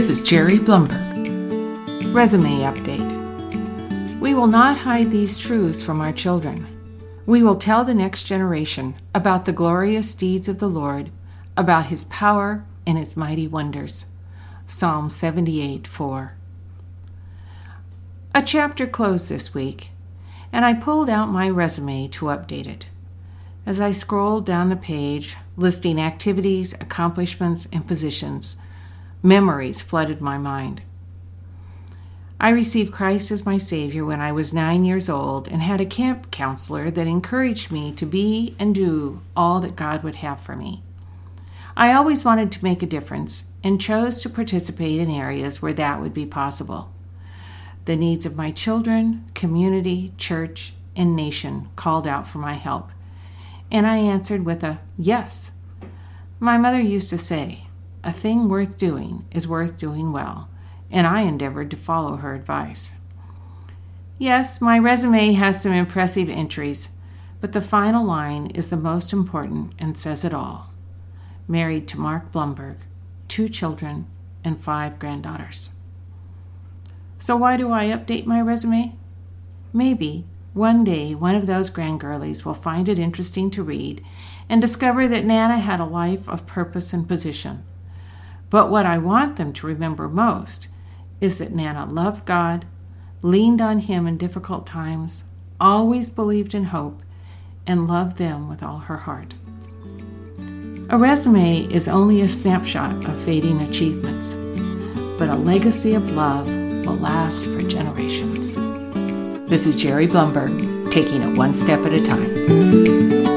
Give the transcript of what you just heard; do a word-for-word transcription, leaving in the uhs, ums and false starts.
This is Jerry Blumberg. Resume update. We will not hide these truths from our children. We will tell the next generation about the glorious deeds of the Lord, about His power and His mighty wonders. Psalm seventy-eight four. A chapter closed this week, and I pulled out my resume to update it. As I scrolled down the page, listing activities, accomplishments, and positions, memories flooded my mind. I received Christ as my Savior when I was nine years old and had a camp counselor that encouraged me to be and do all that God would have for me. I always wanted to make a difference and chose to participate in areas where that would be possible. The needs of my children, community, church, and nation called out for my help, and I answered with a yes. My mother used to say, "A thing worth doing is worth doing well," and I endeavored to follow her advice. Yes, my resume has some impressive entries, but the final line is the most important and says it all. Married to Mark Blumberg, two children, and five granddaughters. So why do I update my resume? Maybe one day one of those grandgirlies will find it interesting to read and discover that Nana had a life of purpose and position. But what I want them to remember most is that Nana loved God, leaned on Him in difficult times, always believed in hope, and loved them with all her heart. A resume is only a snapshot of fading achievements, but a legacy of love will last for generations. This is Jerry Blumberg, taking it one step at a time.